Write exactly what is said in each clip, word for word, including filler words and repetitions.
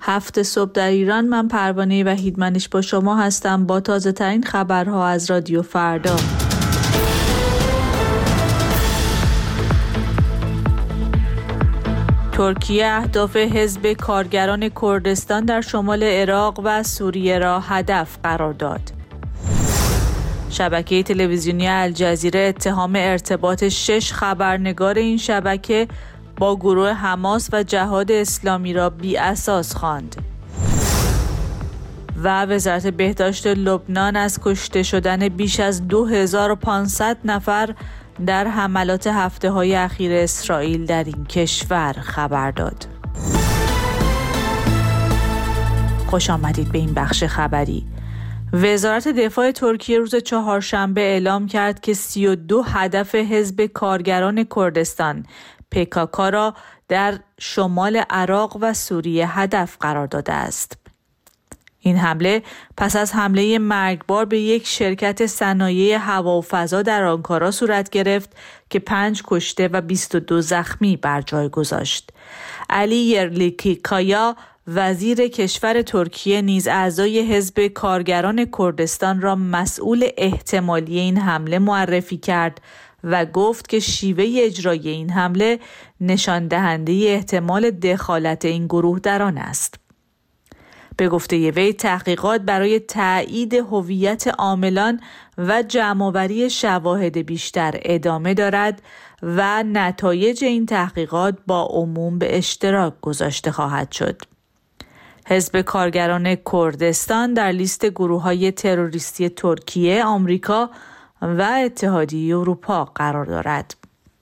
هفت صبح در ایران. من پروانه وحیدمنش با شما هستم با تازه ترین خبرها از رادیو فردا. ترکیه اهداف حزب کارگران کردستان در شمال عراق و سوریه را هدف قرار داد. شبکه تلویزیونی الجزیره اتهام ارتباط شش خبرنگار این شبکه با گروه حماس و جهاد اسلامی را بی اساس خواند. و وزارت بهداشت لبنان از کشته شدن بیش از دو هزار و پانصد نفر در حملات هفته‌های اخیر اسرائیل در این کشور خبر داد. خوش آمدید به این بخش خبری. وزارت دفاع ترکیه روز چهارشنبه اعلام کرد که سی و دو هدف حزب کارگران کردستان پی کی کی را در شمال عراق و سوریه هدف قرار داده است. این حمله پس از حمله مرگبار به یک شرکت صنایع هوا و فضا در آنکارا صورت گرفت که پنج کشته و بیست و دو زخمی بر جای گذاشت. علی یرلیکیکایا وزیر کشور ترکیه نیز اعضای حزب کارگران کردستان را مسئول احتمالی این حمله معرفی کرد و گفت که شیوه اجرای این حمله نشان دهنده احتمال دخالت این گروه در آن است. به گفته وی تحقیقات برای تایید هویت عاملان و جمع‌آوری شواهد بیشتر ادامه دارد و نتایج این تحقیقات با عموم به اشتراک گذاشته خواهد شد. حزب کارگران کردستان در لیست گروه‌های تروریستی ترکیه، آمریکا و اتحادیه اروپا قرار دارد.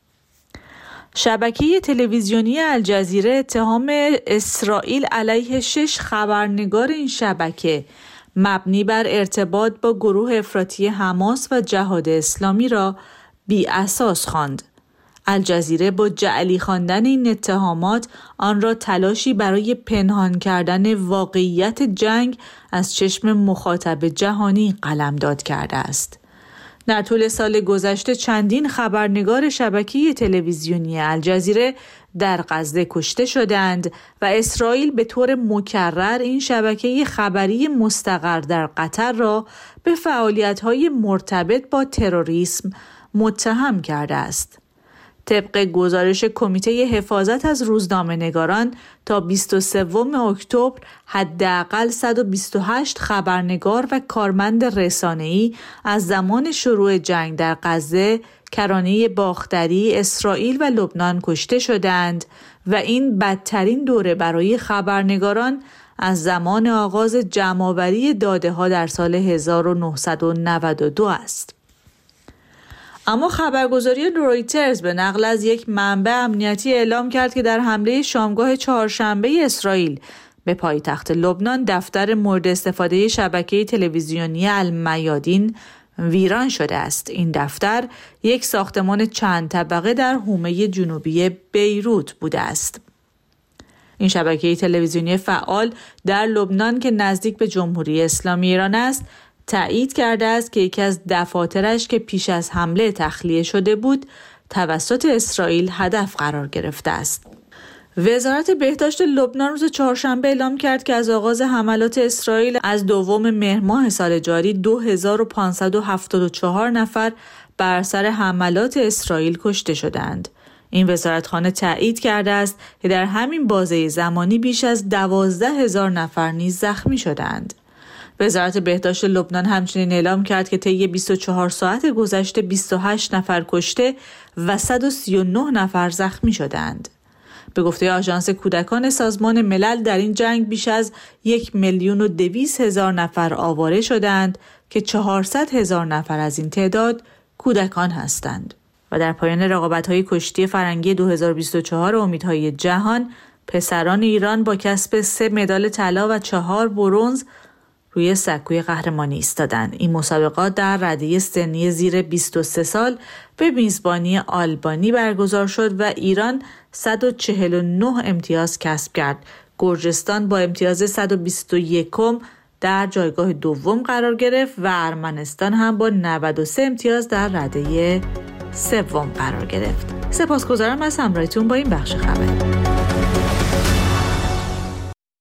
شبکه تلویزیونی الجزیره اتهام اسرائیل علیه شش خبرنگار این شبکه مبنی بر ارتباط با گروه افراطی حماس و جهاد اسلامی را بی اساس خواند. الجزیره با جعلی خواندن این اتهامات آن را تلاشی برای پنهان کردن واقعیت جنگ از چشم مخاطب جهانی قلمداد کرده است. در طول سال گذشته چندین خبرنگار شبکه تلویزیونی الجزیره در غزه کشته شدند و اسرائیل به طور مکرر این شبکه خبری مستقر در قطر را به فعالیت‌های مرتبط با تروریسم متهم کرده است. طبق گزارش کمیته حفاظت از روزنامه‌نگاران تا بیست و سوم اکتبر حداقل صد و بیست و هشت خبرنگار و کارمند رسانه‌ای از زمان شروع جنگ در غزه، کرانه باختری، اسرائیل و لبنان کشته شدند و این بدترین دوره برای خبرنگاران از زمان آغاز جمع‌آوری داده‌ها در سال هزار و نهصد و نود و دو است. اما خبرگزاری رویترز به نقل از یک منبع امنیتی اعلام کرد که در حمله شامگاه چهارشنبه اسرائیل به پایتخت لبنان دفتر مورد استفاده شبکه تلویزیونی المیادین ویران شده است. این دفتر یک ساختمان چند طبقه در حومه جنوبی بیروت بوده است. این شبکه تلویزیونی فعال در لبنان که نزدیک به جمهوری اسلامی ایران است، تایید کرده است که یکی از دفاترش که پیش از حمله تخلیه شده بود توسط اسرائیل هدف قرار گرفته است. وزارت بهداشت لبنان روز چهارشنبه اعلام کرد که از آغاز حملات اسرائیل از دوم مهر ماه سال جاری دو هزار و پانصد و هفتاد و چهار نفر بر اثر حملات اسرائیل کشته شدند. این وزارتخانه تایید کرده است که در همین بازه زمانی بیش از دوازده هزار نفر نیز زخمی شدند. وزارت بهداشت لبنان همچنین اعلام کرد که طی بیست و چهار ساعت گذشته بیست و هشت نفر کشته و صد و سی و نه نفر زخمی شدند. به گفته آژانس کودکان سازمان ملل در این جنگ بیش از یک میلیون و دویست هزار نفر آواره شدند که چهارصد هزار نفر از این تعداد کودکان هستند. و در پایان رقابت‌های کشتی فرنگی دو هزار و بیست و چهار امیدهای جهان، پسران ایران با کسب سه مدال طلا و چهار برنز روی سکوی قهرمانی ایستادند. این مسابقات در رده سنی زیر بیست و سه سال به میزبانی آلبانی برگزار شد و ایران صد و چهل و نه امتیاز کسب کرد. گرجستان با امتیاز صد و بیست و یک در جایگاه دوم قرار گرفت و ارمنستان هم با نود و سه امتیاز در رده سوم قرار گرفت. سپاسگزارم از همراهیتون با این بخش خبری.